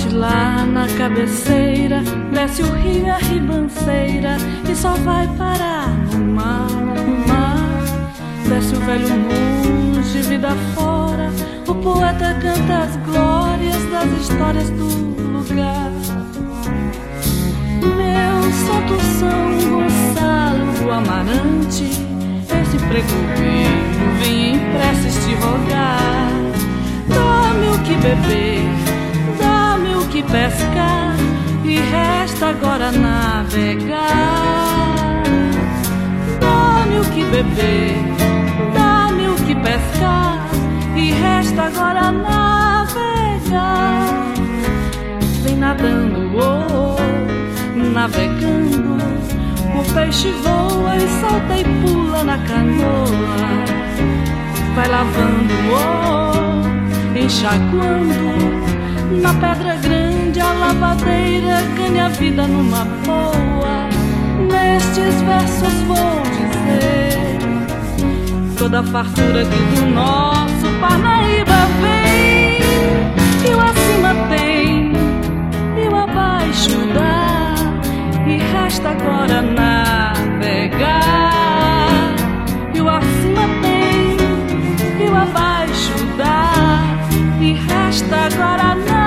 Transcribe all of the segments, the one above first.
De lá na cabeceira desce o rio, a ribanceira, e só vai parar no mar, no mar. Desce o velho monge, vida fora, o poeta canta as glórias das histórias do lugar. Meu Santo São Gonçalo do Amarante, esse pregoeiro vem em preces te rogar. Dá-me o que beber, dá-me o que pescar, e resta agora navegar. Dá-me o que beber, dá-me o que pescar, e resta agora navegar. Vem nadando, oh, navegando, o peixe voa e salta e pula na canoa. Vai lavando, oh, enxaguando, na pedra grande a lavadeira ganha vida numa boa. Nestes versos vou dizer toda a fartura que do nosso Parnaíba vem. E o acima tem, e o abaixo dá, e resta agora navegar. E o acima tem, e o abaixo dá, e resta agora navegar.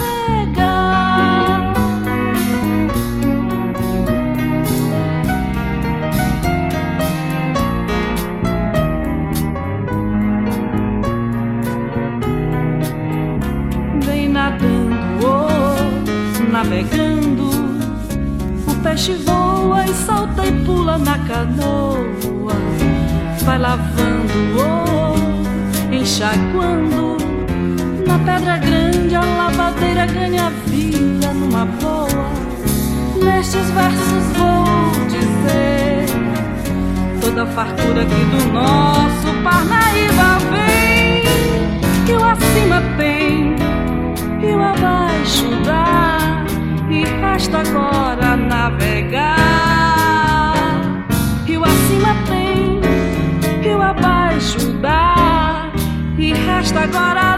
Vem nadando, oh, navegando, o peixe voa e salta e pula na canoa. Vai lavando, oh, enxaguando, na pedra grande a lavadeira ganha vida numa boa. Nestes versos vou dizer toda a fartura que do nosso Parnaíba vem. E o acima tem, e o abaixo dá, e resta agora navegar. E o acima tem, e o abaixo dá, e resta agora